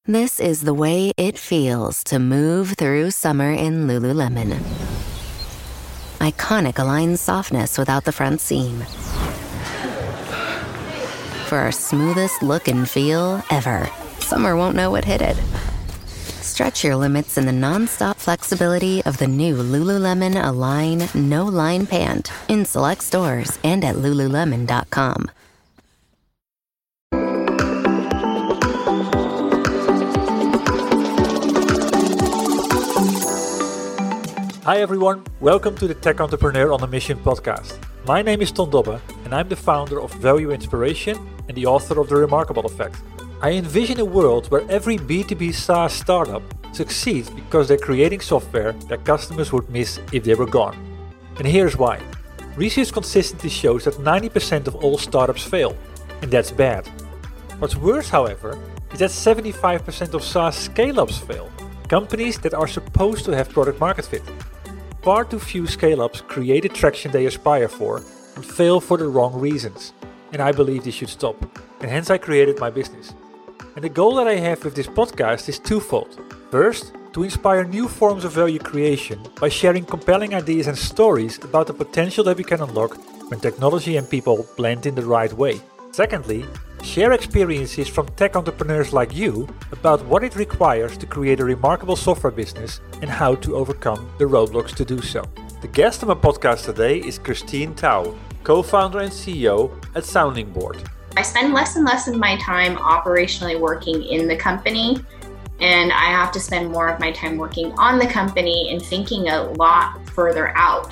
This is the way it feels to move through summer in Lululemon. Iconic Align softness without the front seam. For our smoothest look and feel ever, summer won't know what hit it. Stretch your limits in the non-stop flexibility of the new Lululemon Align No-Line Pant in select stores and at Lululemon.com. Hi everyone, welcome to the Tech Entrepreneur on a Mission podcast. My name is Ton Dobbe and I'm the founder of Value Inspiration and the author of The Remarkable Effect. I envision a world where every B2B SaaS startup succeeds because they're creating software that customers would miss if they were gone. And here's why. Research consistently shows that 90% of all startups fail, and that's bad. What's worse, however, is that 75% of SaaS scale-ups fail, companies that are supposed to have product market fit. Far too few scale-ups create the traction they aspire for and fail for the wrong reasons. And I believe this should stop. And hence I created my business. And the goal that I have with this podcast is twofold. First, to inspire new forms of value creation by sharing compelling ideas and stories about the potential that we can unlock when technology and people blend in the right way. Secondly, share experiences from tech entrepreneurs like you about what it requires to create a remarkable software business and how to overcome the roadblocks to do so. The guest on my podcast today is Christine Tao, co-founder and CEO at Sounding Board. I spend less and less of my time operationally working in the company, and I have to spend more of my time working on the company and thinking a lot further out.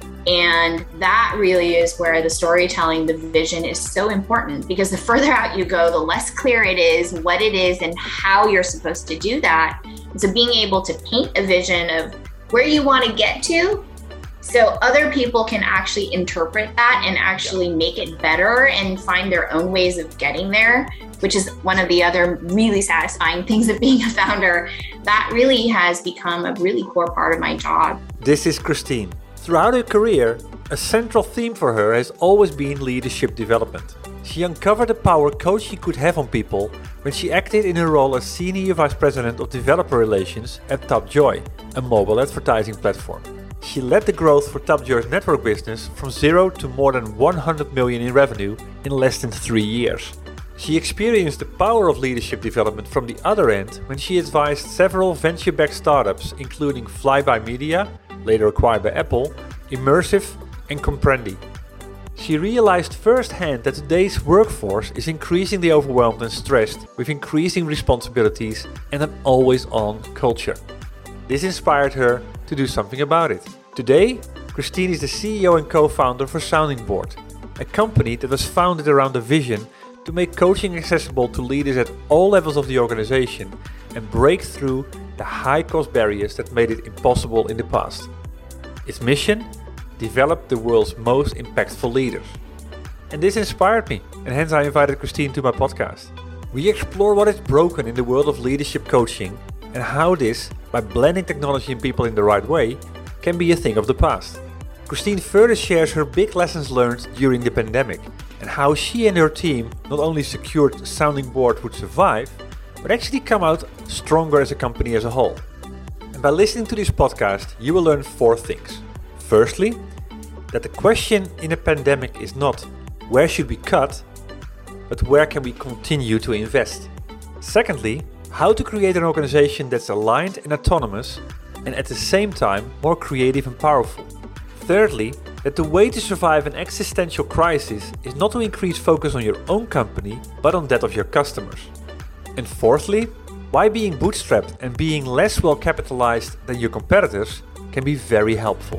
And that really is where the storytelling, the vision is so important, because the further out you go, the less clear it is what it is and how you're supposed to do that. And so being able to paint a vision of where you want to get to, so other people can actually interpret that and actually make it better and find their own ways of getting there, which is one of the other really satisfying things of being a founder. That really has become a really core part of my job. This is Christine. Throughout her career, a central theme for her has always been leadership development. She uncovered the power coaching could have on people when she acted in her role as Senior Vice President of Developer Relations at Tapjoy, a mobile advertising platform. She led the growth for Tapjoy's network business from zero to more than 100 million in revenue in less than 3 years. She experienced the power of leadership development from the other end when she advised several venture-backed startups, including Flyby Media, later acquired by Apple, Immersive and Comprendi. She realized firsthand that today's workforce is increasingly overwhelmed and stressed with increasing responsibilities and an always-on culture. This inspired her to do something about it. Today, Christine is the CEO and co-founder for Sounding Board, a company that was founded around a vision to make coaching accessible to leaders at all levels of the organization and break through the high-cost barriers that made it impossible in the past. Its mission? Develop the world's most impactful leaders. And this inspired me, and hence I invited Christine to my podcast. We explore what is broken in the world of leadership coaching and how this, by blending technology and people in the right way, can be a thing of the past. Christine further shares her big lessons learned during the pandemic and how she and her team not only secured Sounding Board would survive, but actually come out stronger as a company as a whole. And by listening to this podcast, you will learn 4 things. Firstly, that the question in a pandemic is not where should we cut, but where can we continue to invest. Secondly, how to create an organization that's aligned and autonomous and at the same time more creative and powerful. Thirdly, that the way to survive an existential crisis is not to increase focus on your own company, but on that of your customers. And fourthly, why being bootstrapped and being less well capitalized than your competitors can be very helpful.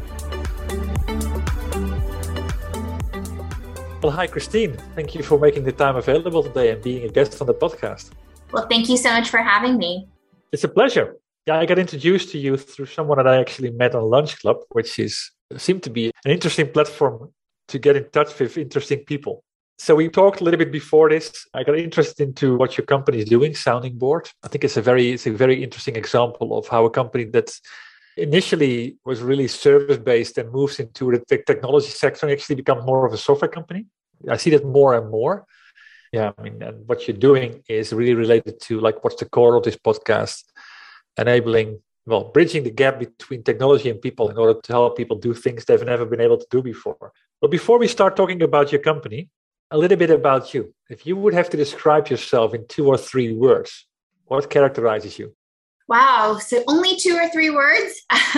Well, hi Christine. Thank you for making the time available today and being a guest on the podcast. Well, thank you so much for having me. It's a pleasure. Yeah, I got introduced to you through someone that I actually met on Lunch Club, which seemed to be an interesting platform to get in touch with interesting people. So we talked a little bit before this. I got interested into what your company is doing, Sounding Board. I think it's a very interesting example of how a company that initially was really service-based and moves into the technology sector and actually becomes more of a software company. I see that more and more. Yeah, I mean, and what you're doing is really related to like what's the core of this podcast, enabling, well, bridging the gap between technology and people in order to help people do things they've never been able to do before. But before we start talking about your company, a little bit about you. If you would have to describe yourself in 2 or 3 words, what characterizes you? Wow. So only 2 or 3 words.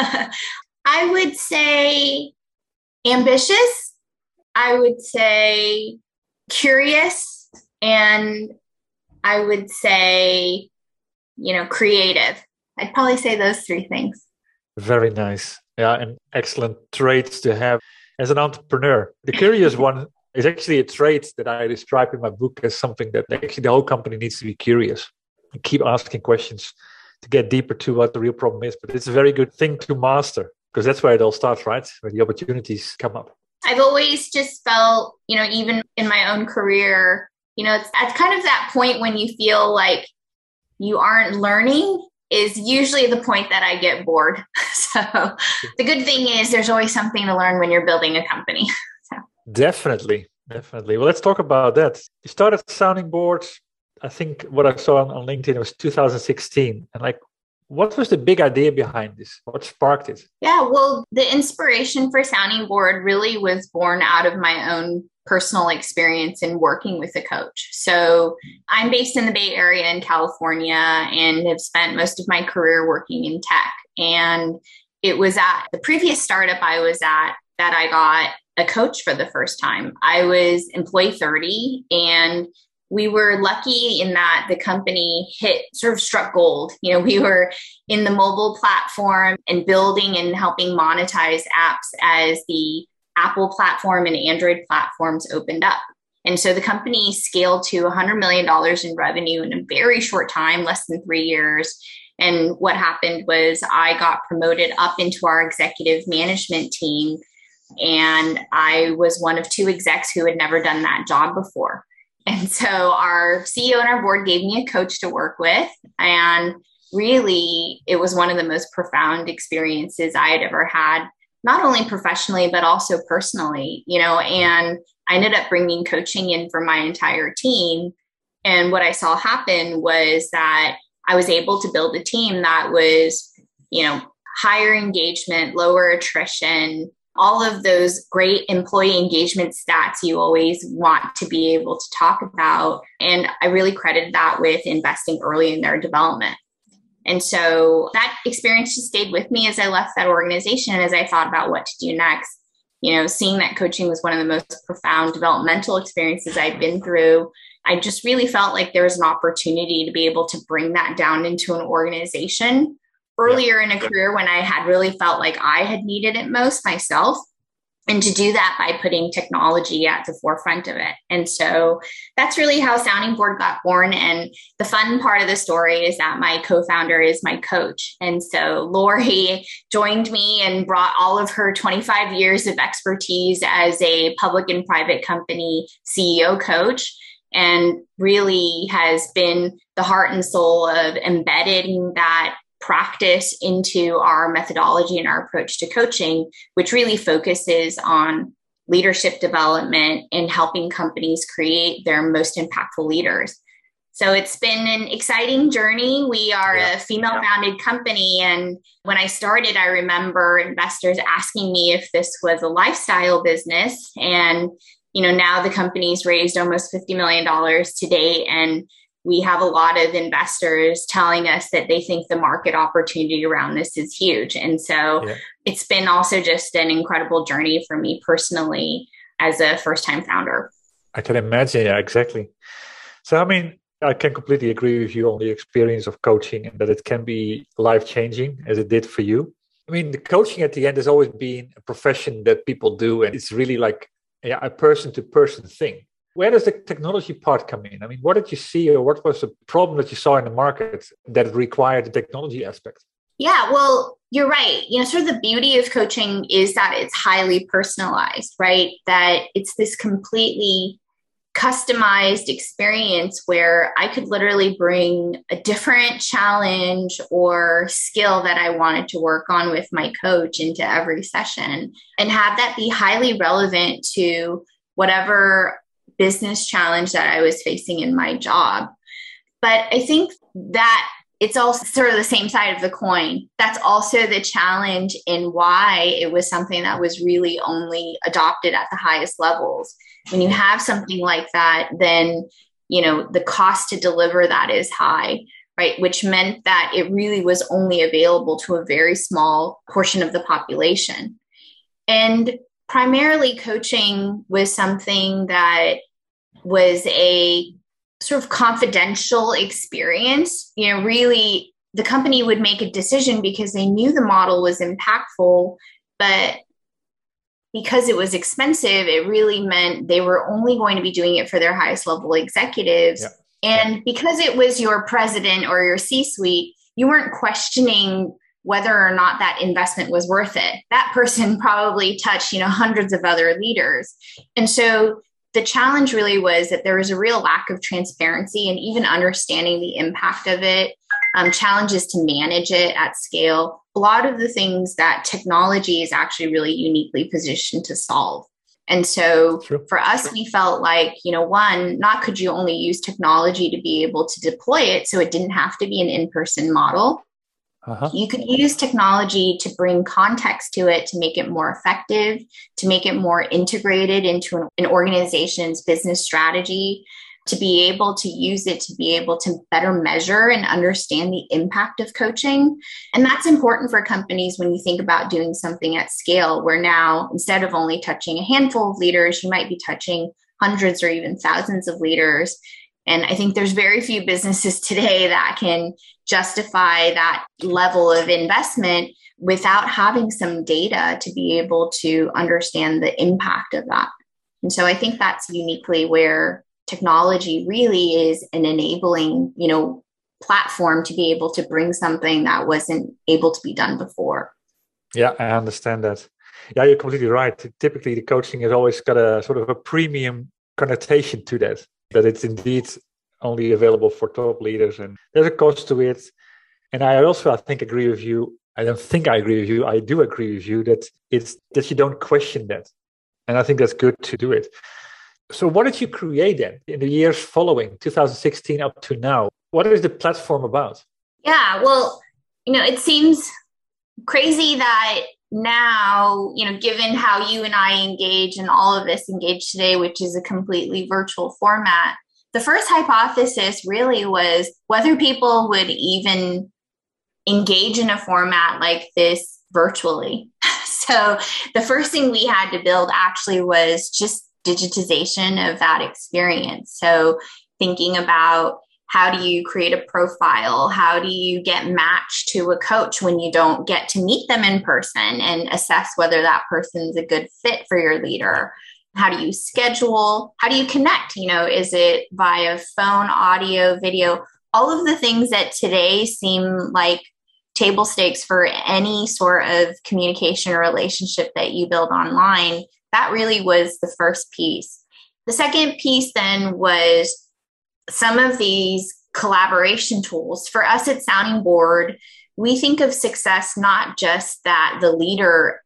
I would say ambitious. I would say curious. And I would say, creative. I'd probably say those 3 things. Very nice. Yeah, and excellent traits to have as an entrepreneur. The curious one is actually a trait that I describe in my book as something that actually the whole company needs to be curious and keep asking questions to get deeper to what the real problem is. But it's a very good thing to master because that's where it all starts, right? When the opportunities come up. I've always just felt, even in my own career, it's at kind of that point when you feel like you aren't learning is usually the point that I get bored. So the good thing is there's always something to learn when you're building a company. Definitely. Well, let's talk about that. You started Sounding Board. I think what I saw on LinkedIn was 2016. And what was the big idea behind this? What sparked it? Yeah, well, the inspiration for Sounding Board really was born out of my own personal experience in working with a coach. So I'm based in the Bay Area in California and have spent most of my career working in tech. And it was at the previous startup I was at that I got a coach for the first time. I was employee 30 and we were lucky in that the company struck gold. We were in the mobile platform and building and helping monetize apps as the Apple platform and Android platforms opened up. And so the company scaled to $100 million in revenue in a very short time, less than 3 years. And what happened was I got promoted up into our executive management team. And I was one of 2 execs who had never done that job before. And so our CEO and our board gave me a coach to work with. And really, it was one of the most profound experiences I had ever had, not only professionally, but also personally, and I ended up bringing coaching in for my entire team. And what I saw happen was that I was able to build a team that was, higher engagement, lower attrition, all of those great employee engagement stats you always want to be able to talk about. And I really credited that with investing early in their development. And so that experience just stayed with me as I left that organization and as I thought about what to do next. Seeing that coaching was one of the most profound developmental experiences I'd been through. I just really felt like there was an opportunity to be able to bring that down into an organization earlier in a career when I had really felt like I had needed it most myself, and to do that by putting technology at the forefront of it. And so that's really how Sounding Board got born. And the fun part of the story is that my co-founder is my coach. And so Lori joined me and brought all of her 25 years of expertise as a public and private company CEO coach, and really has been the heart and soul of embedding that practice into our methodology and our approach to coaching, which really focuses on leadership development and helping companies create their most impactful leaders. So it's been an exciting journey. We are a female-founded company. And when I started, I remember investors asking me if this was a lifestyle business. And, now the company's raised almost $50 million to date. And we have a lot of investors telling us that they think the market opportunity around this is huge. And so it's been also just an incredible journey for me personally as a first-time founder. I can imagine. Yeah, exactly. So, I can completely agree with you on the experience of coaching and that it can be life-changing as it did for you. The coaching at the end has always been a profession that people do, and it's really like a person-to-person thing. Where does the technology part come in? What did you see, or what was the problem that you saw in the market that required the technology aspect? Yeah, well, you're right. Sort of the beauty of coaching is that it's highly personalized, right? That it's this completely customized experience where I could literally bring a different challenge or skill that I wanted to work on with my coach into every session and have that be highly relevant to whatever business challenge that I was facing in my job. But I think that it's also sort of the same side of the coin. That's also the challenge in why it was something that was really only adopted at the highest levels. When you have something like that, then, the cost to deliver that is high, right? Which meant that it really was only available to a very small portion of the population. And primarily coaching was something that was a sort of confidential experience. Really the company would make a decision because they knew the model was impactful, but because it was expensive, it really meant they were only going to be doing it for their highest level executives. Yeah. And because it was your president or your C-suite, you weren't questioning whether or not that investment was worth it. That person probably touched, hundreds of other leaders. And so the challenge really was that there was a real lack of transparency and even understanding the impact of it, challenges to manage it at scale. A lot of the things that technology is actually really uniquely positioned to solve. And so for us, we felt like, one, not could you only use technology to be able to deploy it, so it didn't have to be an in-person model. You could use technology to bring context to it, to make it more effective, to make it more integrated into an organization's business strategy, to be able to use it, to be able to better measure and understand the impact of coaching. And that's important for companies when you think about doing something at scale, where now, instead of only touching a handful of leaders, you might be touching hundreds or even thousands of leaders. And I think there's very few businesses today that can justify that level of investment without having some data to be able to understand the impact of that. And so I think that's uniquely where technology really is an enabling, platform to be able to bring something that wasn't able to be done before. Yeah, I understand that. Yeah, you're completely right. Typically, the coaching has always got a sort of a premium connotation to that it's indeed only available for top leaders, and there's a cost to it. And I think agree with you. I don't think I agree with you. I do agree with you that you don't question that. And I think that's good to do it. So what did you create then in the years following 2016 up to now? What is the platform about? Yeah, well, it seems crazy that now, given how you and I engage and all of us engage today, which is a completely virtual format, the first hypothesis really was whether people would even engage in a format like this virtually. So the first thing we had to build actually was just digitization of that experience. So thinking about how do you create a profile? How do you get matched to a coach when you don't get to meet them in person and assess whether that person's a good fit for your leader? How do you schedule? How do you connect? Is it via phone, audio, video? All of the things that today seem like table stakes for any sort of communication or relationship that you build online, that really was the first piece. The second piece then was some of these collaboration tools. For us at Sounding Board, we think of success not just that the leader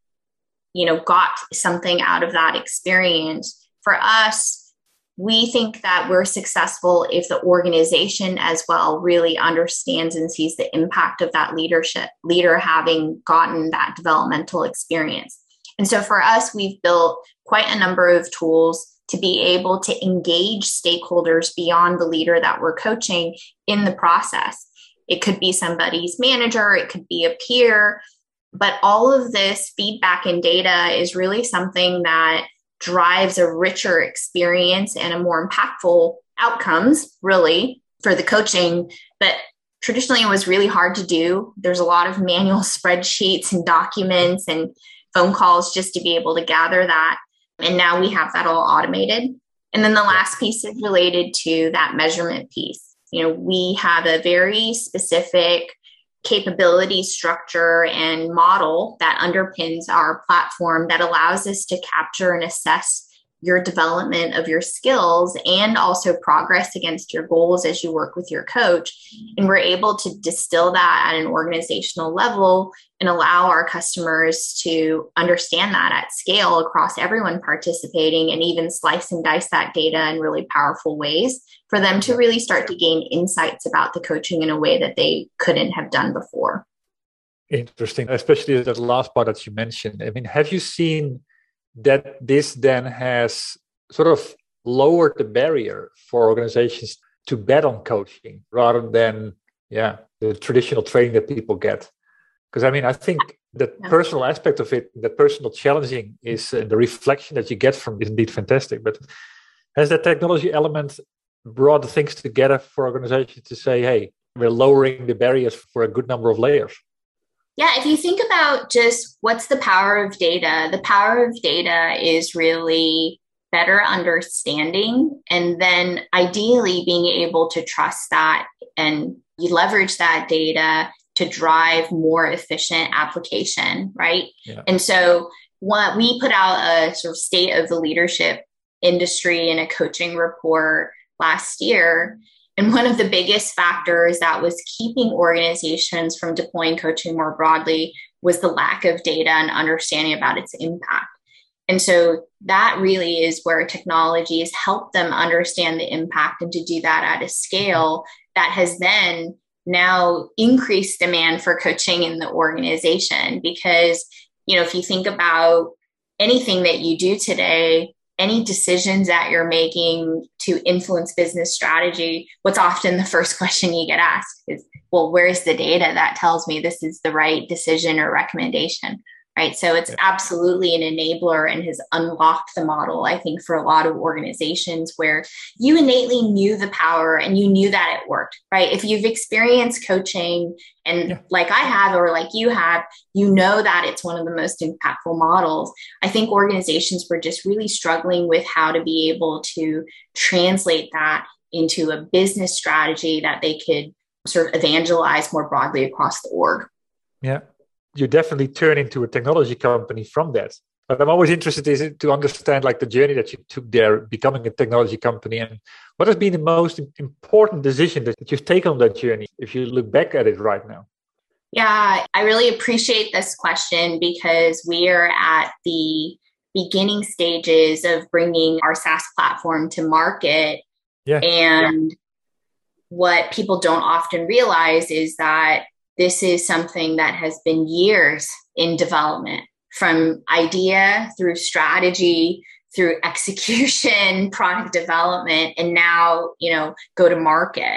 got something out of that experience. For us, we think that we're successful if the organization as well really understands and sees the impact of that leader having gotten that developmental experience. And so for us, we've built quite a number of tools to be able to engage stakeholders beyond the leader that we're coaching in the process. It could be somebody's manager, it could be a peer, but all of this feedback and data is really something that drives a richer experience and a more impactful outcomes, really, for the coaching. But traditionally, it was really hard to do. There's a lot of manual spreadsheets and documents and phone calls just to be able to gather that. And now we have that all automated. And then the last piece is related to that measurement piece. We have a very specific capability structure and model that underpins our platform that allows us to capture and assess your development of your skills and also progress against your goals as you work with your coach. And we're able to distill that at an organizational level and allow our customers to understand that at scale across everyone participating, and even slice and dice that data in really powerful ways for them to really start to gain insights about the coaching in a way that they couldn't have done before. Interesting, especially that last part that you mentioned. I mean, have you seen that this then has sort of lowered the barrier for organizations to bet on coaching rather than, the traditional training that people get? Because I mean, I think the personal aspect of it, the personal challenging is the reflection that you get from it is indeed fantastic. But has that technology element brought things together for organizations to say, hey, we're lowering the barriers for a good number of layers? Yeah, if you think about just what's the power of data is really better understanding, and then ideally being able to trust that, and you leverage that data to drive more efficient application, right? Yeah. And so what we put out a sort of state of the leadership industry in a coaching report last year. And one of the biggest factors that was keeping organizations from deploying coaching more broadly was the lack of data and understanding about its impact. And so that really is where technology has helped them understand the impact, and to do that at a scale that has then now increased demand for coaching in the organization. Because, if you think about anything that you do today, any decisions that you're making to influence business strategy, what's often the first question you get asked is, well, where's the data that tells me this is the right decision or recommendation, right? So it's absolutely an enabler and has unlocked the model, I think, for a lot of organizations where you innately knew the power and you knew that it worked, right? If you've experienced coaching and like I have, or like you have, you know that it's one of the most impactful models. I think organizations were just really struggling with how to be able to translate that into a business strategy that they could sort of evangelize more broadly across the org. Yeah. You definitely turn into a technology company from that. But I'm always interested to understand like the journey that you took there, becoming a technology company, and what has been the most important decision that you've taken on that journey, if you look back at it right now? Yeah, I really appreciate this question because we are at the beginning stages of bringing our SaaS platform to market. And what people don't often realize is that this is something that has been years in development, from idea through strategy, through execution, product development, and now, go to market.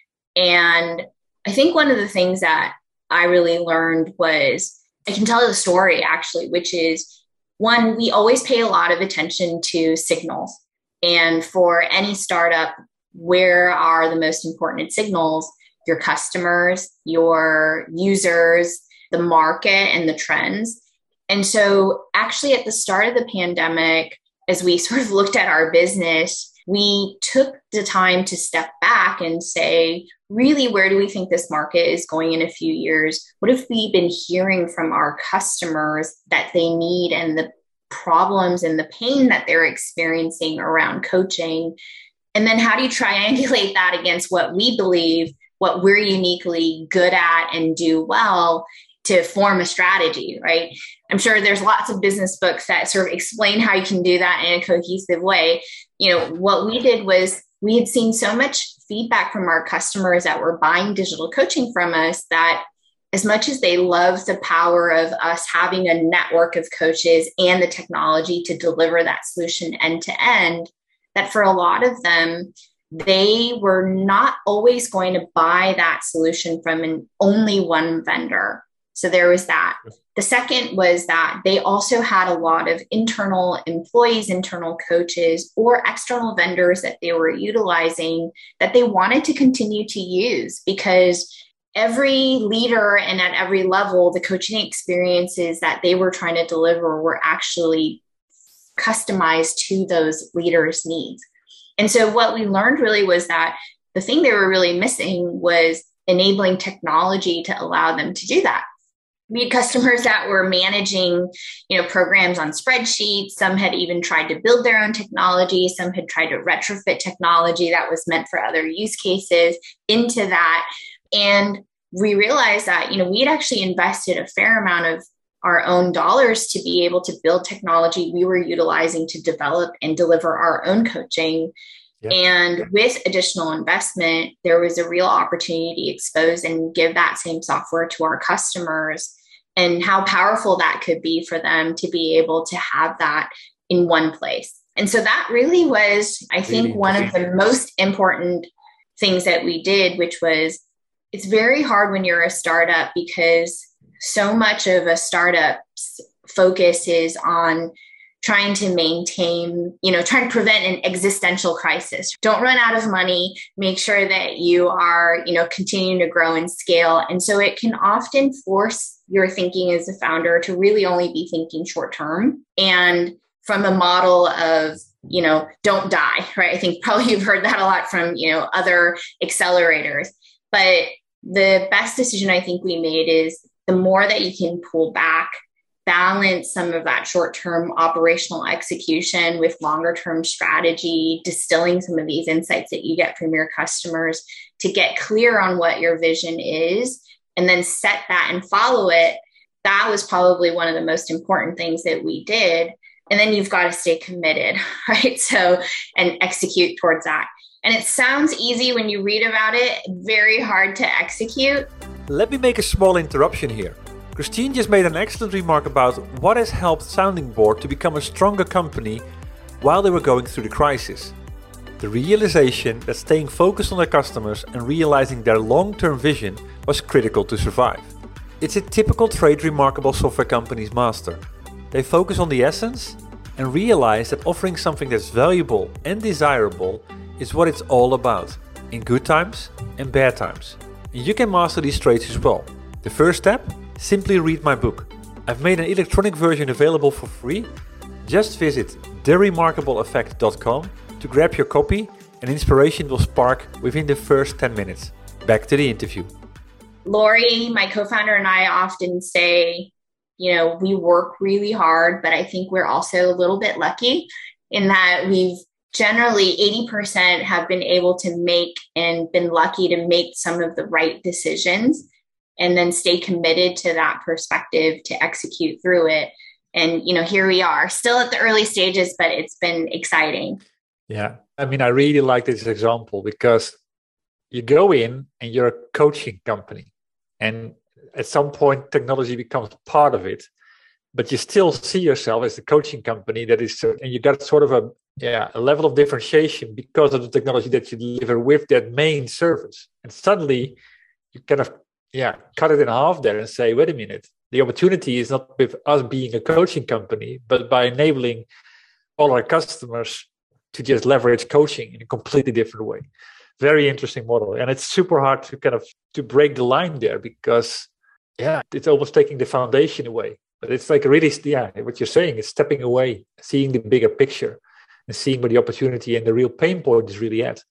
And I think one of the things that I really learned was, I can tell the story actually, which is, one, we always pay a lot of attention to signals. And for any startup, where are the most important signals? Your customers, your users, the market, and the trends. And so actually at the start of the pandemic, as we sort of looked at our business, we took the time to step back and say, really, where do we think this market is going in a few years? What have we been hearing from our customers that they need, and the problems and the pain that they're experiencing around coaching? And then how do you triangulate that against what we believe, what we're uniquely good at and do well, to form a strategy, right? I'm sure there's lots of business books that sort of explain how you can do that in a cohesive way. What we did was, we had seen so much feedback from our customers that were buying digital coaching from us, that as much as they love the power of us having a network of coaches and the technology to deliver that solution end to end, that for a lot of them, they were not always going to buy that solution from only one vendor. So there was that. The second was that they also had a lot of internal employees, internal coaches, or external vendors that they were utilizing that they wanted to continue to use, because every leader and at every level, the coaching experiences that they were trying to deliver were actually customized to those leaders' needs. And so what we learned really was that the thing they were really missing was enabling technology to allow them to do that. We had customers that were managing, programs on spreadsheets. Some had even tried to build their own technology. Some had tried to retrofit technology that was meant for other use cases into that. And we realized that, we had actually invested a fair amount of our own dollars to be able to build technology we were utilizing to develop and deliver our own coaching. Yep. And with additional investment, there was a real opportunity to expose and give that same software to our customers, and how powerful that could be for them to be able to have that in one place. And so that really was, I think, one of the most important things that we did, which was, it's very hard when you're a startup, because so much of a startup's focus is on trying to maintain, trying to prevent an existential crisis. Don't run out of money. Make sure that you are, continuing to grow and scale. And so it can often force your thinking as a founder to really only be thinking short term, and from a model of, don't die, right? I think probably you've heard that a lot from, other accelerators. But the best decision I think we made is, the more that you can pull back, balance some of that short-term operational execution with longer-term strategy, distilling some of these insights that you get from your customers to get clear on what your vision is, and then set that and follow it. That was probably one of the most important things that we did. And then you've got to stay committed, right? So, and execute towards that. And it sounds easy when you read about it, very hard to execute. Let me make a small interruption here. Christine just made an excellent remark about what has helped Sounding Board to become a stronger company while they were going through the crisis. The realization that staying focused on their customers and realizing their long-term vision was critical to survive. It's a typical trait remarkable software companies master. They focus on the essence and realize that offering something that's valuable and desirable is what it's all about, in good times and bad times. And you can master these traits as well. The first step? Simply read my book. I've made an electronic version available for free. Just visit theremarkableeffect.com to grab your copy, and inspiration will spark within the first 10 minutes. Back to the interview. Lori, my co-founder, and I often say, we work really hard, but I think we're also a little bit lucky in that we've generally 80% have been able to make and been lucky to make some of the right decisions, and then stay committed to that perspective to execute through it. And, here we are still at the early stages, but it's been exciting. Yeah. I really like this example, because you go in and you're a coaching company, and at some point technology becomes part of it, but you still see yourself as a coaching company that is, and you got sort of a level of differentiation because of the technology that you deliver with that main service. And suddenly you kind of cut it in half there and say, wait a minute, the opportunity is not with us being a coaching company, but by enabling all our customers to just leverage coaching in a completely different way. Very interesting model. And it's super hard to break the line there, because it's almost taking the foundation away. But it's like really, what you're saying is stepping away, seeing the bigger picture, and seeing where the opportunity and the real pain point is really at.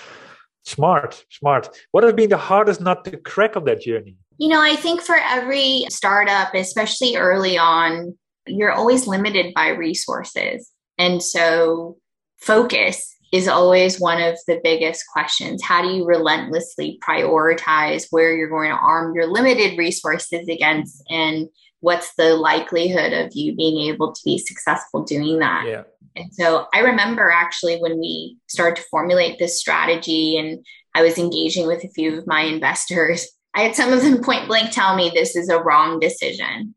Smart. What has been the hardest nut to crack on that journey? I think for every startup, especially early on, you're always limited by resources. And so focus is always one of the biggest questions. How do you relentlessly prioritize where you're going to arm your limited resources against, and what's the likelihood of you being able to be successful doing that? Yeah. And so I remember actually when we started to formulate this strategy and I was engaging with a few of my investors, I had some of them point blank tell me this is a wrong decision,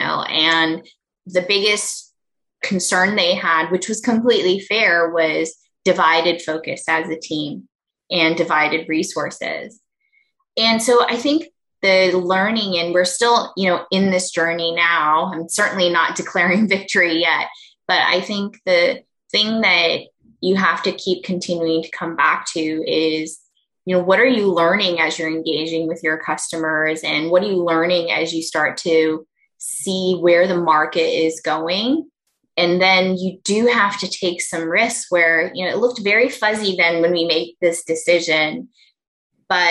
and the biggest concern they had, which was completely fair, was divided focus as a team and divided resources. And so I think the learning, and we're still, in this journey now, I'm certainly not declaring victory yet, but I think the thing that you have to keep continuing to come back to is, what are you learning as you're engaging with your customers? And what are you learning as you start to see where the market is going? And then you do have to take some risks where, it looked very fuzzy then when we made this decision, but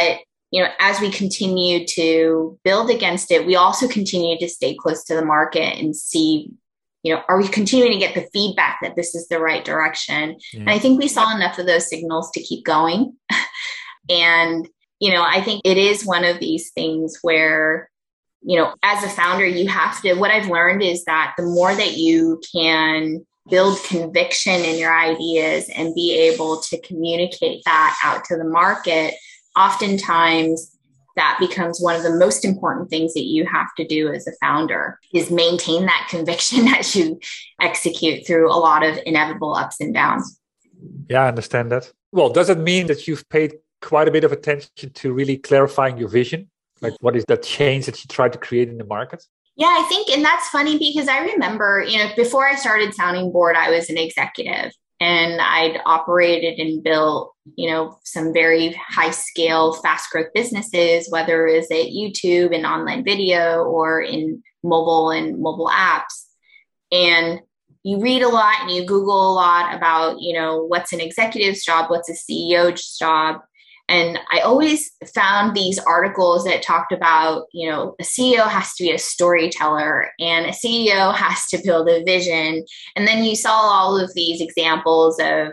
as we continue to build against it, we also continue to stay close to the market and see, are we continuing to get the feedback that this is the right direction? Yeah. And I think we saw enough of those signals to keep going. And, I think it is one of these things where, as a founder, you have to, what I've learned is that the more that you can build conviction in your ideas and be able to communicate that out to the market, oftentimes that becomes one of the most important things that you have to do as a founder is maintain that conviction as you execute through a lot of inevitable ups and downs. Yeah, I understand that. Well, does it mean that you've paid quite a bit of attention to really clarifying your vision? Like, what is that change that you try to create in the market? Yeah, I think, and that's funny because I remember, before I started Sounding Board, I was an executive and I'd operated and built, some very high scale, fast growth businesses, whether it was at YouTube and online video or in mobile and mobile apps. And you read a lot and you Google a lot about, what's an executive's job, what's a CEO's job. And I always found these articles that talked about, a CEO has to be a storyteller and a CEO has to build a vision. And then you saw all of these examples of,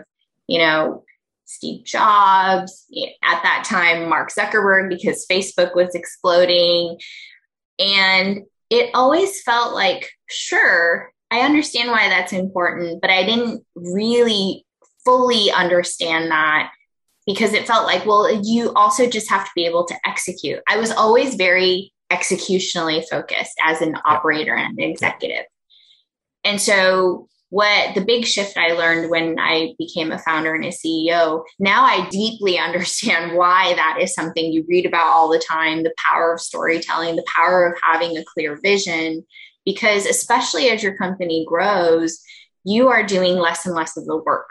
Steve Jobs, at that time, Mark Zuckerberg, because Facebook was exploding. And it always felt like, sure, I understand why that's important, but I didn't really fully understand that. Because it felt like, well, you also just have to be able to execute. I was always very executionally focused as an operator and an executive. And so what the big shift I learned when I became a founder and a CEO, now I deeply understand why that is something you read about all the time, the power of storytelling, the power of having a clear vision, because especially as your company grows, you are doing less and less of the work.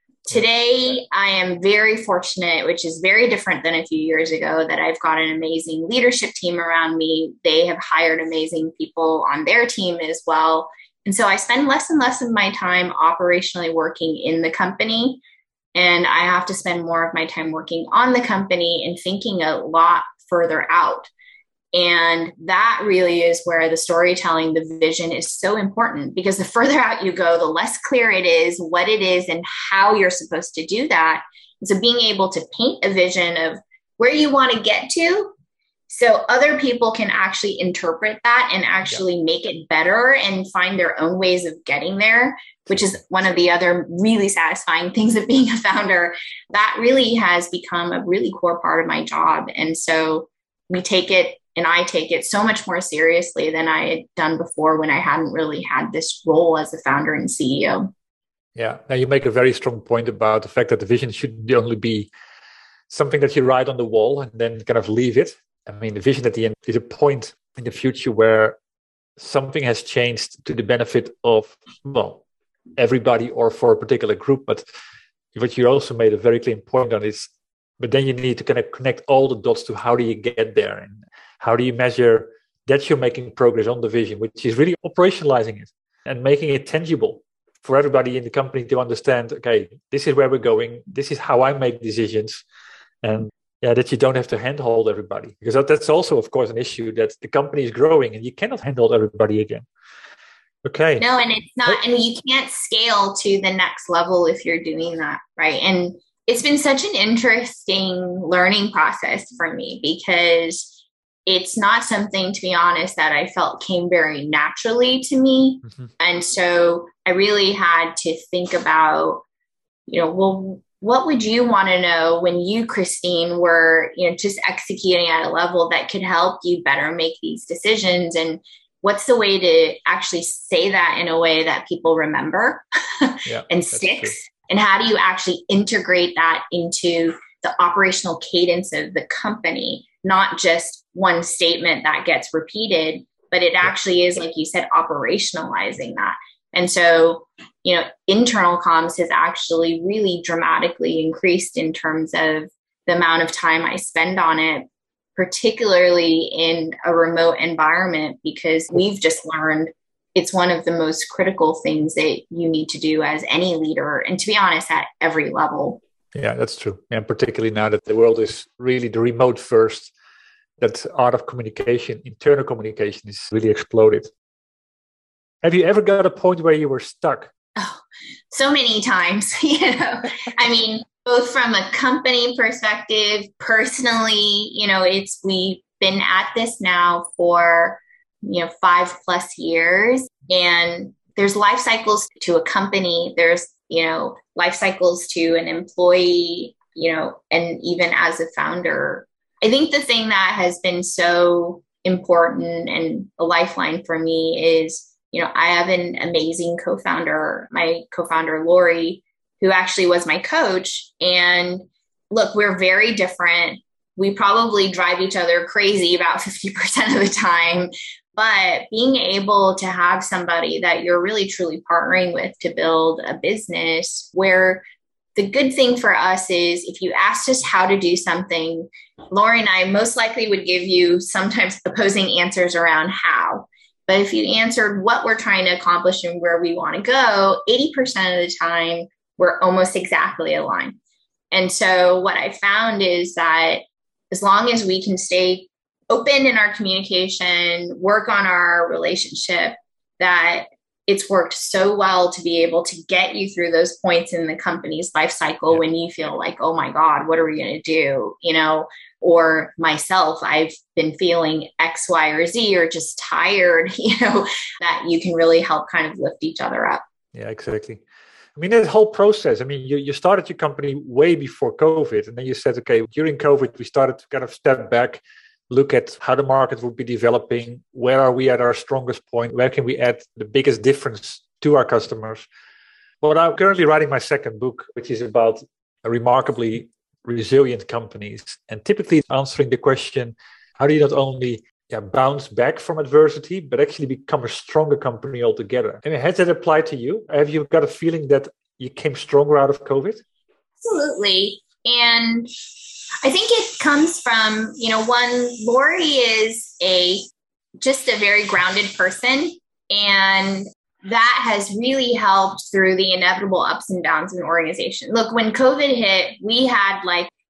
Today, I am very fortunate, which is very different than a few years ago, that I've got an amazing leadership team around me. They have hired amazing people on their team as well. And so I spend less and less of my time operationally working in the company. And I have to spend more of my time working on the company and thinking a lot further out. And that really is where the storytelling, the vision is so important, because the further out you go, the less clear it is what it is and how you're supposed to do that. And so being able to paint a vision of where you want to get to, so other people can actually interpret that and actually make it better and find their own ways of getting there, which is one of the other really satisfying things of being a founder. That really has become a really core part of my job. And so we take it, and I take it so much more seriously than I had done before when I hadn't really had this role as a founder and CEO. Yeah. Now you make a very strong point about the fact that the vision shouldn't only be something that you write on the wall and then kind of leave it. I mean, the vision at the end is a point in the future where something has changed to the benefit of, well, everybody or for a particular group. But what you also made a very clear point on is, but then you need to kind of connect all the dots to how do you get there and how do you measure that you're making progress on the vision, which is really operationalizing it and making it tangible for everybody in the company to understand, okay, this is where we're going. This is how I make decisions. And that you don't have to handhold everybody, because that's also, of course, an issue that the company is growing and you cannot handhold everybody again. Okay. No, and it's not, and you can't scale to the next level if you're doing that, right? And it's been such an interesting learning process for me, because it's not something, to be honest, that I felt came very naturally to me. Mm-hmm. And so I really had to think about, well, what would you want to know when you, Christine, were, just executing at a level that could help you better make these decisions? And what's the way to actually say that in a way that people remember and sticks? And how do you actually integrate that into the operational cadence of the company? Not just one statement that gets repeated, but it actually is, like you said, operationalizing that. And so, internal comms has actually really dramatically increased in terms of the amount of time I spend on it, particularly in a remote environment, because we've just learned it's one of the most critical things that you need to do as any leader. And to be honest, at every level. Yeah, that's true. And particularly now that the world is really the remote first, that art of communication, internal communication is really exploded. Have you ever got a point where you were stuck? Oh, so many times, I mean, both from a company perspective, personally, we've been at this now for, 5+ years, and there's life cycles to a company. There's, life cycles to an employee, and even as a founder. I think the thing that has been so important and a lifeline for me is, I have an amazing co-founder, my co-founder, Lori, who actually was my coach. And look, we're very different. We probably drive each other crazy about 50% of the time. But being able to have somebody that you're really truly partnering with to build a business, where the good thing for us is if you asked us how to do something, Lori and I most likely would give you sometimes opposing answers around how. But if you answered what we're trying to accomplish and where we want to go, 80% of the time, we're almost exactly aligned. And so what I found is that as long as we can stay open in our communication, work on our relationship, that it's worked so well to be able to get you through those points in the company's life cycle when you feel like, oh my God, what are we going to do? Or myself, I've been feeling X, Y, or Z, or just tired, that you can really help kind of lift each other up. Yeah, exactly. I mean, that whole process, you started your company way before COVID, and then you said, okay, during COVID, we started to kind of step back, look at how the market would be developing, where are we at our strongest point, where can we add the biggest difference to our customers. Well, I'm currently writing my second book, which is about remarkably resilient companies, and typically answering the question, how do you not only bounce back from adversity, but actually become a stronger company altogether? Has that applied to you? Have you got a feeling that you came stronger out of COVID? Absolutely. And I think it comes from, Lori is just a very grounded person. And that has really helped through the inevitable ups and downs of an organization. Look, when COVID hit, we had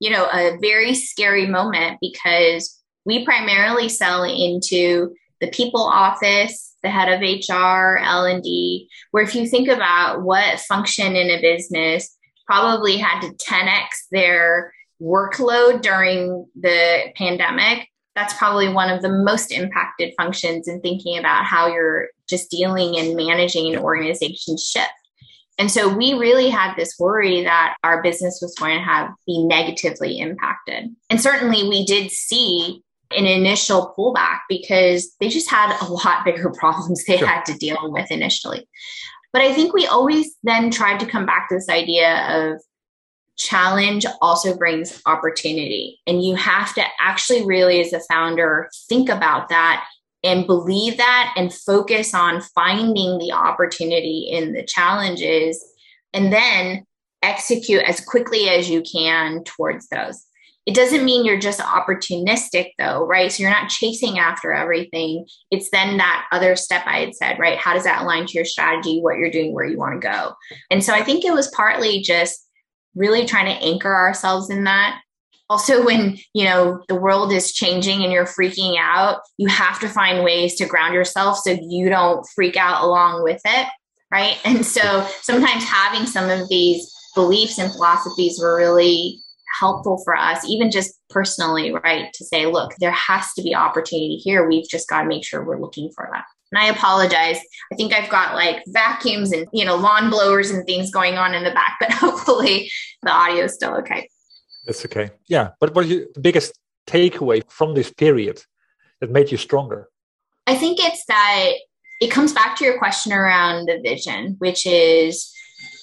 a very scary moment because we primarily sell into the people office, the head of HR, L&D, where if you think about what function in a business probably had to 10x their workload during the pandemic, that's probably one of the most impacted functions in thinking about how you're just dealing and managing an organization shift. And so we really had this worry that our business was going to be negatively impacted. And certainly we did see an initial pullback because they just had a lot bigger problems they had to deal with initially. But I think we always then tried to come back to this idea of challenge also brings opportunity. And you have to actually really, as a founder, think about that and believe that and focus on finding the opportunity in the challenges and then execute as quickly as you can towards those. It doesn't mean you're just opportunistic though, right? So you're not chasing after everything. It's then that other step I had said, right? How does that align to your strategy, what you're doing, where you want to go? And so I think it was partly just really trying to anchor ourselves in that. Also, when, the world is changing and you're freaking out, you have to find ways to ground yourself so you don't freak out along with it, right? And so sometimes having some of these beliefs and philosophies were really helpful for us, even just personally, right? To say, look, there has to be opportunity here. We've just got to make sure we're looking for that. And I apologize. I think I've got vacuums and, lawn blowers and things going on in the back, but hopefully the audio is still okay. That's okay. Yeah. But what is the biggest takeaway from this period that made you stronger? I think it's that it comes back to your question around the vision, which is,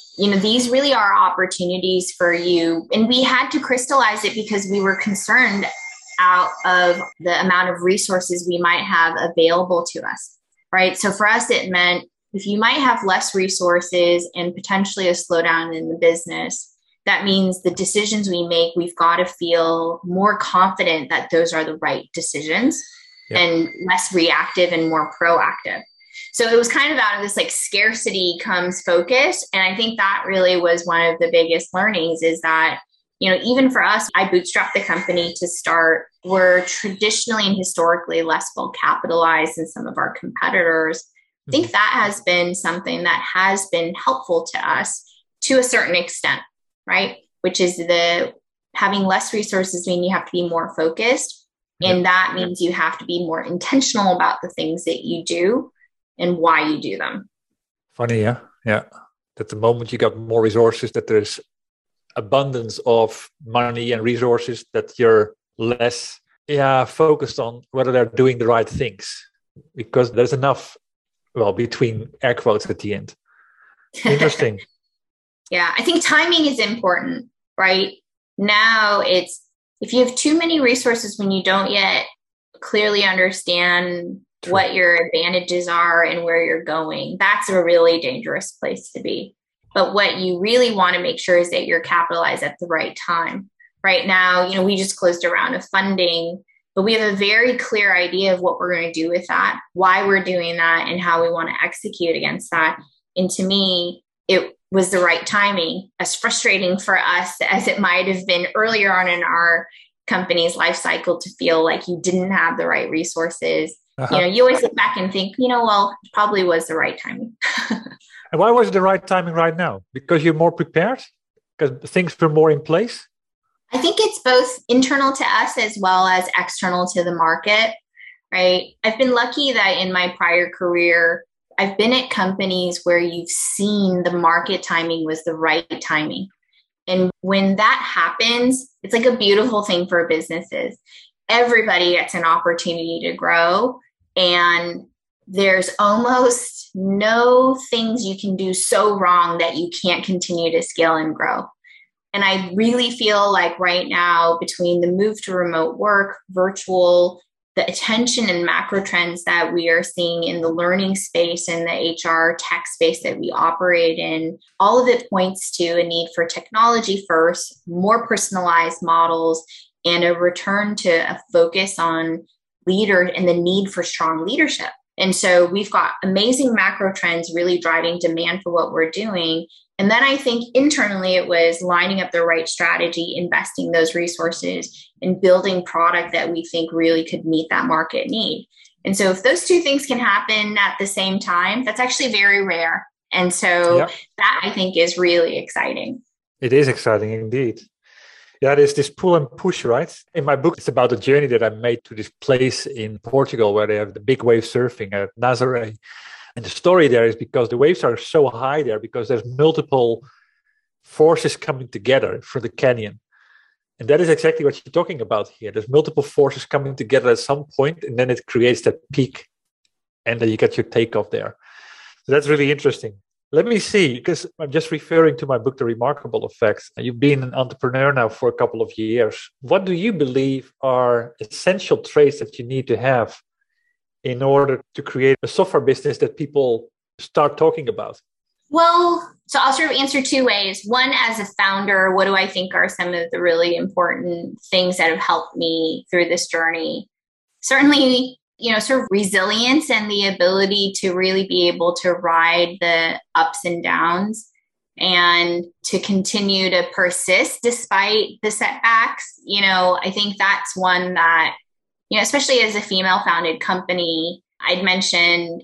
these really are opportunities for you. And we had to crystallize it because we were concerned out of the amount of resources we might have available to us. Right. So for us, it meant if you might have less resources and potentially a slowdown in the business, that means the decisions we make, we've got to feel more confident that those are the right decisions and less reactive and more proactive. So it was kind of out of this scarcity comes focus. And I think that really was one of the biggest learnings is that Even for us, I bootstrapped the company to start. We're traditionally and historically less well capitalized than some of our competitors. I think that has been something that has been helpful to us to a certain extent, right? Which is having less resources mean you have to be more focused. And that means you have to be more intentional about the things that you do and why you do them. Funny, yeah. Yeah. That the moment you got more resources, that there's abundance of money and resources, that you're less focused on whether they're doing the right things, because there's enough, between air quotes at the end. Interesting. Yeah, I think timing is important, right? Now if you have too many resources when you don't yet clearly understand what your advantages are and where you're going, that's a really dangerous place to be. But what you really want to make sure is that you're capitalized at the right time. Right now, we just closed a round of funding, but we have a very clear idea of what we're going to do with that, why we're doing that, and how we want to execute against that. And to me, it was the right timing, as frustrating for us as it might have been earlier on in our company's life cycle to feel like you didn't have the right resources. You always look back and think, it probably was the right timing. And why was it the right timing right now? Because you're more prepared? Because things were more in place? I think it's both internal to us as well as external to the market, right? I've been lucky that in my prior career, I've been at companies where you've seen the market timing was the right timing. And when that happens, it's like a beautiful thing for businesses. Everybody gets an opportunity to grow, and there's almost no things you can do so wrong that you can't continue to scale and grow. And I really feel like right now, between the move to remote work, virtual, the attention and macro trends that we are seeing in the learning space and the HR tech space that we operate in, all of it points to a need for technology first, more personalized models, and a return to a focus on leaders and the need for strong leadership. And so we've got amazing macro trends really driving demand for what we're doing. And then I think internally it was lining up the right strategy, investing those resources, and building product that we think really could meet that market need. And so if those two things can happen at the same time, that's actually very rare. And so that I think is really exciting. It is exciting indeed. Yeah, there's this pull and push, right? In my book, it's about the journey that I made to this place in Portugal where they have the big wave surfing at Nazaré. And the story there is because the waves are so high there because there's multiple forces coming together for the canyon. And that is exactly what you're talking about here. There's multiple forces coming together at some point, and then it creates that peak, and then you get your takeoff there. So that's really interesting. Let me see, because I'm just referring to my book, The Remarkable Effects. You've been an entrepreneur now for a couple of years. What do you believe are essential traits that you need to have in order to create a software business that people start talking about? Well, so I'll sort of answer two ways. One, as a founder, what do I think are some of the really important things that have helped me through this journey? Certainly, sort of resilience and the ability to really be able to ride the ups and downs and to continue to persist despite the setbacks. I think that's one that, especially as a female founded company, I'd mentioned,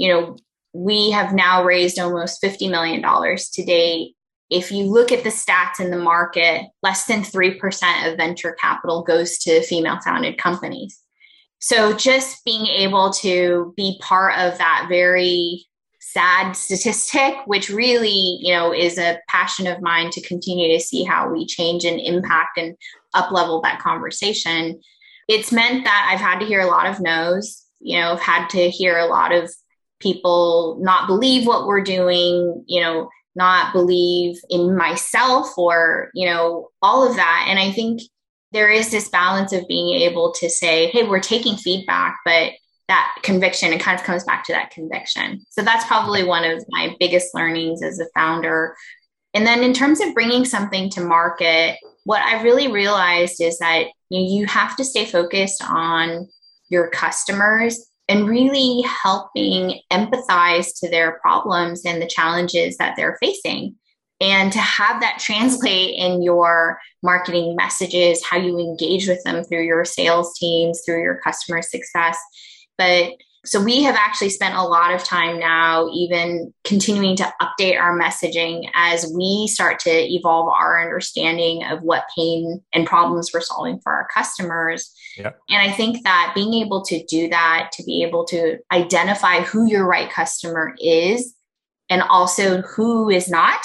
we have now raised almost $50 million to date. If you look at the stats in the market, less than 3% of venture capital goes to female founded companies. So just being able to be part of that very sad statistic, which really, is a passion of mine to continue to see how we change and impact and up-level that conversation. It's meant that I've had to hear a lot of no's, I've had to hear a lot of people not believe what we're doing, not believe in myself or, all of that. And I think there is this balance of being able to say, hey, we're taking feedback, but that conviction, it kind of comes back to that conviction. So that's probably one of my biggest learnings as a founder. And then in terms of bringing something to market, what I really realized is that you have to stay focused on your customers and really helping empathize to their problems and the challenges that they're facing. And to have that translate in your marketing messages, how you engage with them through your sales teams, through your customer success. But so we have actually spent a lot of time now, even continuing to update our messaging as we start to evolve our understanding of what pain and problems we're solving for our customers. Yeah. And I think that being able to do that, to be able to identify who your right customer is and also who is not,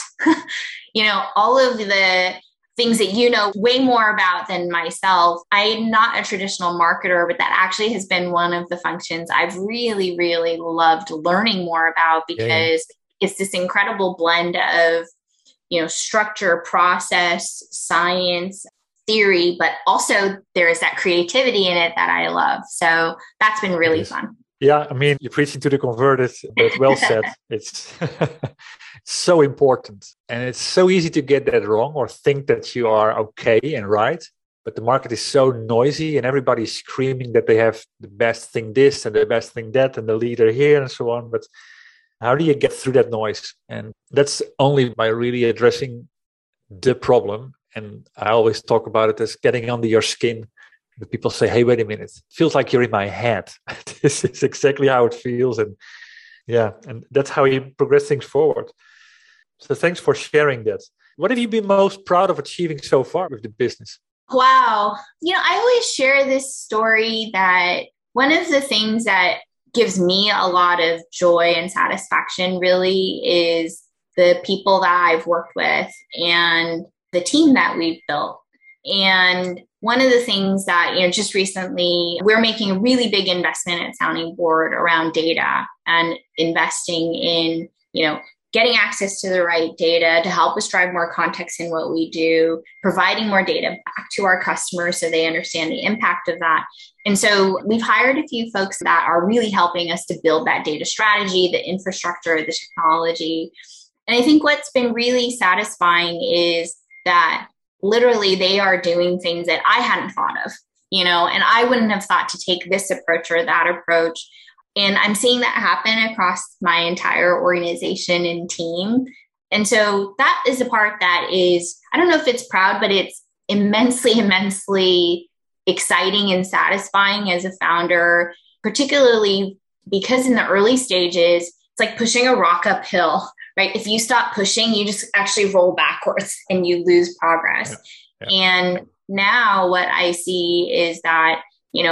all of the things that you know way more about than myself. I'm not a traditional marketer, but that actually has been one of the functions I've really, really loved learning more about because it's this incredible blend of, structure, process, science, theory, but also there is that creativity in it that I love. So that's been really fun. Yeah, I mean, you're preaching to the converted, but it's well said. It's so important. And it's so easy to get that wrong or think that you are okay and right. But the market is so noisy and everybody's screaming that they have the best thing this and the best thing that and the leader here and so on. But how do you get through that noise? And that's only by really addressing the problem. And I always talk about it as getting under your skin. The people say, hey, wait a minute, it feels like you're in my head. This is exactly how it feels. And that's how you progress things forward. So thanks for sharing that. What have you been most proud of achieving so far with the business? Wow. I always share this story that one of the things that gives me a lot of joy and satisfaction really is the people that I've worked with and the team that we've built. And one of the things that, just recently, we're making a really big investment at Sounding Board around data and investing in, getting access to the right data to help us drive more context in what we do, providing more data back to our customers so they understand the impact of that. And so we've hired a few folks that are really helping us to build that data strategy, the infrastructure, the technology. And I think what's been really satisfying is that literally they are doing things that I hadn't thought of, and I wouldn't have thought to take this approach or that approach. And I'm seeing that happen across my entire organization and team. And so that is a part that is, I don't know if it's proud, but it's immensely, immensely exciting and satisfying as a founder, particularly because in the early stages, it's like pushing a rock uphill, right? If you stop pushing, you just actually roll backwards and you lose progress. Yeah. And now what I see is that,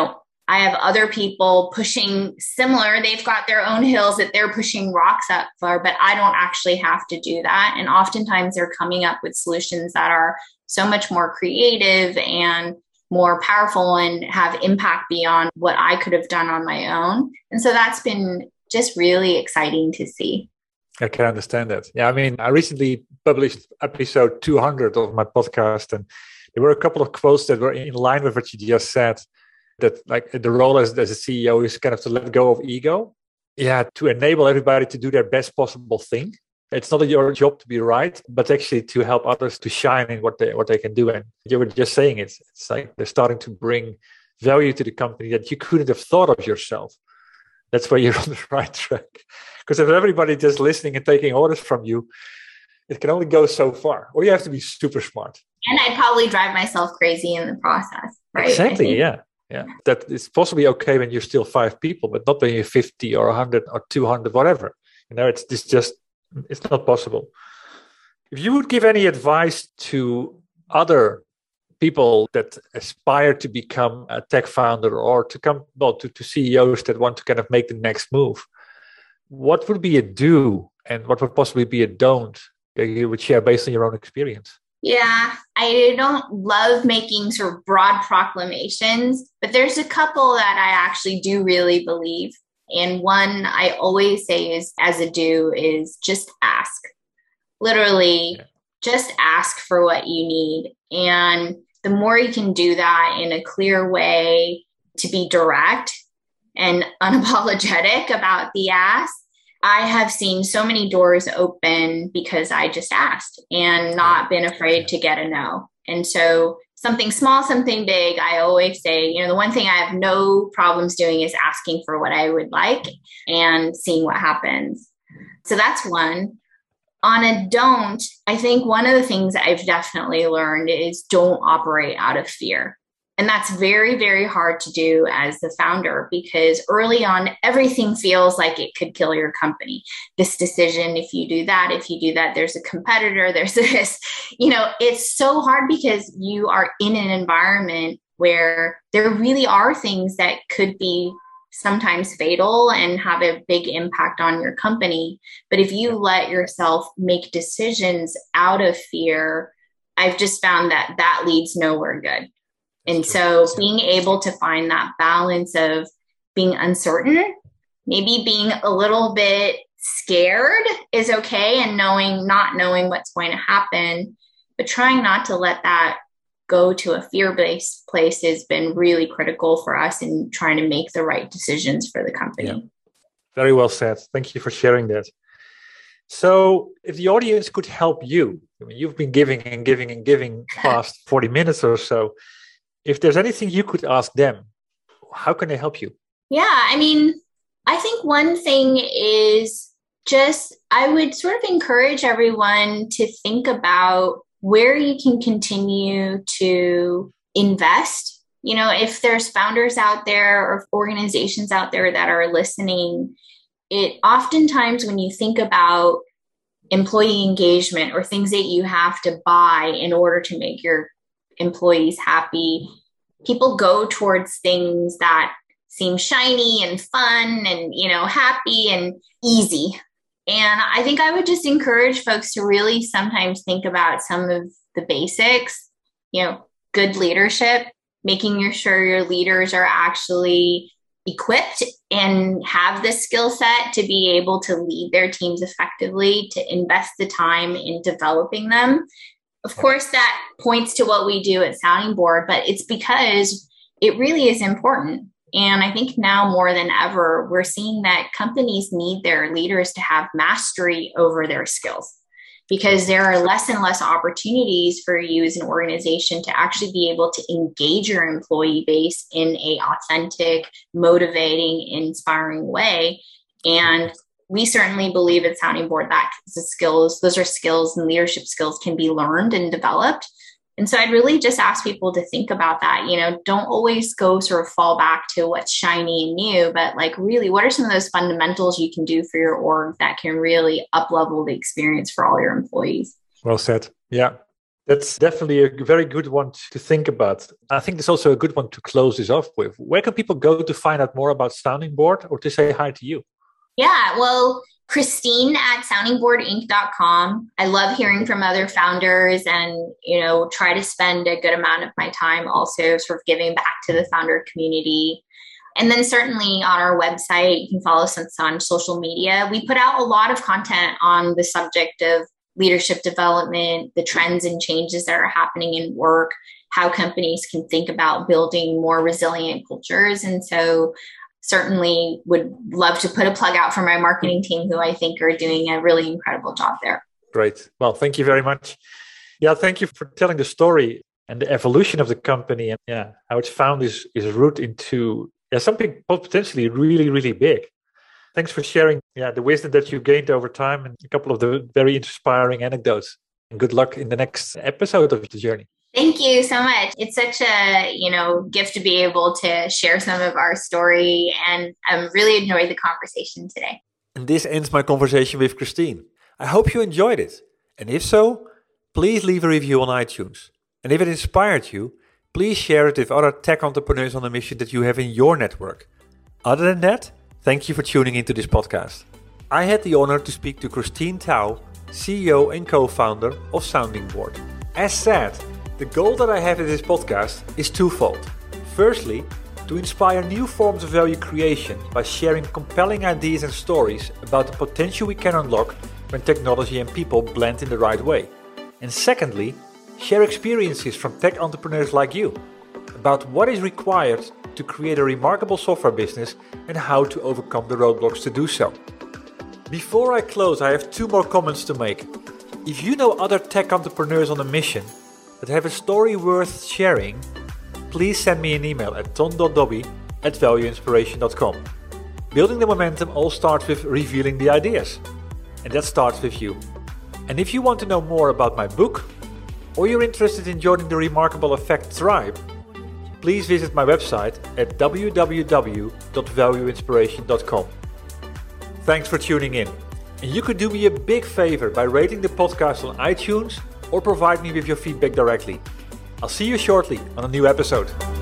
I have other people pushing similar. They've got their own hills that they're pushing rocks up for, but I don't actually have to do that. And oftentimes they're coming up with solutions that are so much more creative and more powerful and have impact beyond what I could have done on my own. And so that's been just really exciting to see. I can understand that. Yeah, I mean, I recently published episode 200 of my podcast, and there were a couple of quotes that were in line with what you just said. That like the role as a CEO is kind of to let go of ego. Yeah, to enable everybody to do their best possible thing. It's not your job to be right, but actually to help others to shine in what they can do. And you were just saying it's like they're starting to bring value to the company that you couldn't have thought of yourself. That's where you're on the right track. Because if everybody just listening and taking orders from you, it can only go so far. Or you have to be super smart. And I'd probably drive myself crazy in the process, right? Exactly, yeah. Yeah, that is possibly okay when you're still 5 people, but not when you're 50 or 100 or 200, whatever. It's not possible. If you would give any advice to other people that aspire to become a tech founder or to CEOs that want to kind of make the next move, what would be a do and what would possibly be a don't that you would share based on your own experience? Yeah, I don't love making sort of broad proclamations, but there's a couple that I actually do really believe. And one I always say is as a do is just ask. Literally, just ask for what you need. And the more you can do that in a clear way, to be direct and unapologetic about the ask, I have seen so many doors open because I just asked and not been afraid to get a no. And so something small, something big, I always say, the one thing I have no problems doing is asking for what I would like and seeing what happens. So that's one. On a don't, I think one of the things I've definitely learned is don't operate out of fear. And that's very, very hard to do as the founder, because early on, everything feels like it could kill your company. This decision, if you do that, there's a competitor, there's this, it's so hard because you are in an environment where there really are things that could be sometimes fatal and have a big impact on your company. But if you let yourself make decisions out of fear, I've just found that leads nowhere good. And so being able to find that balance of being uncertain, maybe being a little bit scared is okay, and not knowing what's going to happen, but trying not to let that go to a fear-based place has been really critical for us in trying to make the right decisions for the company. Yeah. Very well said. Thank you for sharing that. So if the audience could help you, you've been giving and giving and giving past 40 minutes or so. If there's anything you could ask them, how can they help you? Yeah, I think one thing is I would sort of encourage everyone to think about where you can continue to invest. If there's founders out there or organizations out there that are listening, it oftentimes when you think about employee engagement or things that you have to buy in order to make your employees happy, people go towards things that seem shiny and fun and, happy and easy. And I think I would just encourage folks to really sometimes think about some of the basics, good leadership, making sure your leaders are actually equipped and have the skill set to be able to lead their teams effectively, to invest the time in developing them. Of course, that points to what we do at Sounding Board, but it's because it really is important. And I think now more than ever, we're seeing that companies need their leaders to have mastery over their skills, because there are less and less opportunities for you as an organization to actually be able to engage your employee base in an authentic, motivating, inspiring way. And we certainly believe at Sounding Board that those are skills and leadership skills can be learned and developed. And so I'd really just ask people to think about that. Don't always go sort of fall back to what's shiny and new, but really, what are some of those fundamentals you can do for your org that can really up-level the experience for all your employees? Well said. Yeah, that's definitely a very good one to think about. I think it's also a good one to close this off with. Where can people go to find out more about Sounding Board or to say hi to you? Yeah, well, Christine at soundingboardinc.com. I love hearing from other founders and, try to spend a good amount of my time also sort of giving back to the founder community. And then certainly on our website, you can follow us on social media. We put out a lot of content on the subject of leadership development, the trends and changes that are happening in work, how companies can think about building more resilient cultures. And so certainly would love to put a plug out for my marketing team, who I think are doing a really incredible job there. Great. Well, thank you very much. Yeah, thank you for telling the story and the evolution of the company and how it's found its route into something potentially really, really big. Thanks for sharing the wisdom that you gained over time and a couple of the very inspiring anecdotes. And good luck in the next episode of the journey. Thank you so much. It's such a, gift to be able to share some of our story, and I really enjoyed the conversation today. And this ends my conversation with Christine. I hope you enjoyed it. And if so, please leave a review on iTunes. And if it inspired you, please share it with other tech entrepreneurs on a mission that you have in your network. Other than that, thank you for tuning into this podcast. I had the honor to speak to Christine Tao, CEO and co-founder of Sounding Board. As said, the goal that I have in this podcast is twofold. Firstly, to inspire new forms of value creation by sharing compelling ideas and stories about the potential we can unlock when technology and people blend in the right way. And secondly, share experiences from tech entrepreneurs like you about what is required to create a remarkable software business and how to overcome the roadblocks to do so. Before I close, I have 2 more comments to make. If you know other tech entrepreneurs on a mission that have a story worth sharing, please send me an email at ton.dobby@valueinspiration.com. Building the momentum all starts with revealing the ideas. And that starts with you. And if you want to know more about my book, or you're interested in joining the Remarkable Effect tribe, please visit my website at www.valueinspiration.com. Thanks for tuning in. And you could do me a big favor by rating the podcast on iTunes or provide me with your feedback directly. I'll see you shortly on a new episode.